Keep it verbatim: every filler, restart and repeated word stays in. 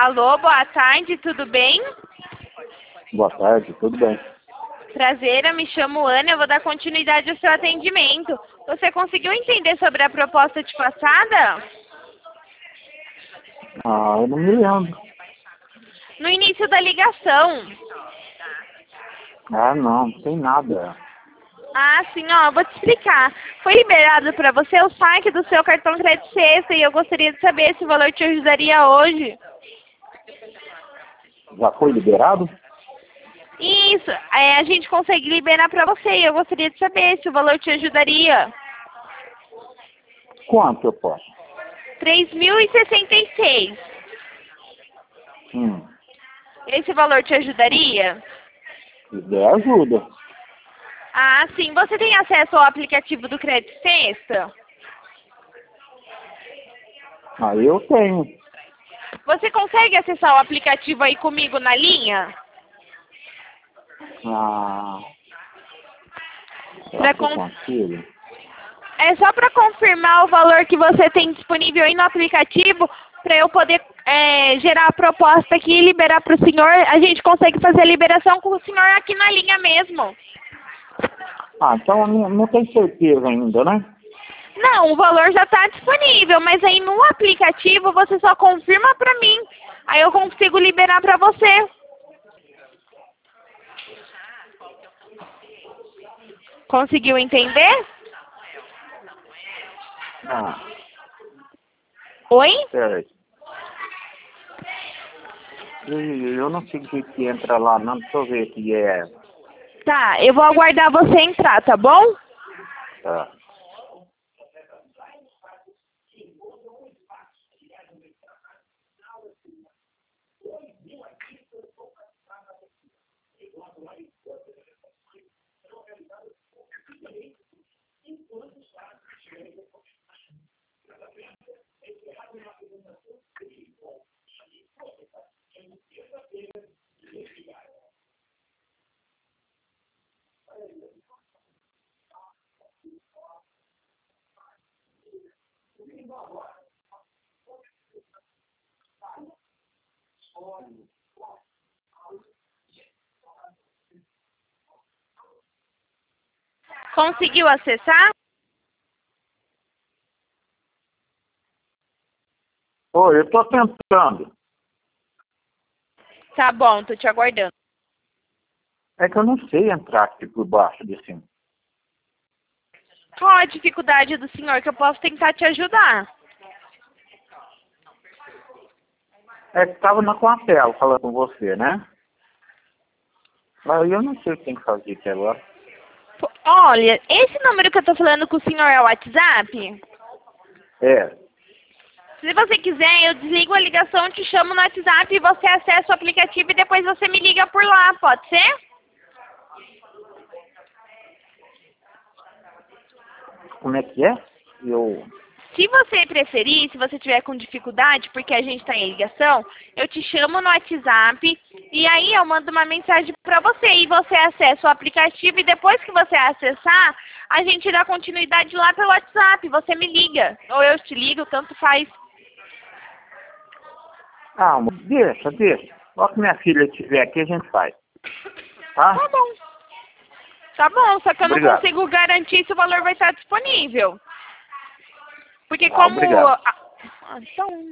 Alô, boa tarde, tudo bem? Boa tarde, tudo bem. Prazer, eu me chamo Ana, eu vou dar continuidade ao seu atendimento. Você conseguiu entender sobre a proposta de passada? Ah, eu não me lembro. No início da ligação. Ah, não, não tem nada. Ah, sim, ó, eu vou te explicar. Foi liberado para você o saque do seu cartão crédito sexta e eu gostaria de saber se o valor te ajudaria hoje. Já foi liberado? Isso, é, a gente consegue liberar para você e eu gostaria de saber se o valor te ajudaria. Quanto eu posso? três mil e sessenta e seis. Hum, Esse valor te ajudaria? se der ajuda. Ah, sim. Você tem acesso ao aplicativo do Crédito Sexta? Ah, eu tenho. Você consegue acessar o aplicativo aí comigo na linha? Ah, será Pra que eu con- consigo? É só para confirmar o valor que você tem disponível aí no aplicativo, para eu poder é, gerar a proposta aqui e liberar para o senhor. A gente consegue fazer a liberação com o senhor aqui na linha mesmo. Ah, então eu não, não tenho certeza ainda, né? Não, o valor já está disponível, mas aí no aplicativo você só confirma para mim. Aí eu consigo liberar para você. Conseguiu entender? Ah, Oi? certo. Eu, eu não sei o que que entra lá, não. Deixa eu ver o que é. Tá, eu vou aguardar você entrar, tá bom? Tá. Conseguiu acessar? Oi, eu tô tentando. Tá bom, tô te aguardando. É que eu não sei entrar aqui por baixo de cima. Qual a dificuldade do senhor que eu posso tentar te ajudar? É que tava na com a tela falando com você, né? Mas eu não sei o que tem que fazer aqui agora. Pô, olha, esse número que eu tô falando com o senhor é o WhatsApp? É. Se você quiser, eu desligo a ligação, te chamo no WhatsApp e você acessa o aplicativo e depois você me liga por lá, pode ser? Como é que é? Eu. Se você preferir, se você tiver com dificuldade, porque a gente está em ligação, eu te chamo no WhatsApp e aí eu mando uma mensagem para você e você acessa o aplicativo e depois que você acessar, a gente dá continuidade lá pelo WhatsApp, você me liga, ou eu te ligo, tanto faz. Ah, amor, deixa, deixa. Logo que minha filha estiver aqui, a gente faz. Tá? Tá bom. Tá bom, só que eu não Obrigado. consigo garantir se o valor vai estar disponível. Porque Ah, como... obrigado. Ah, então...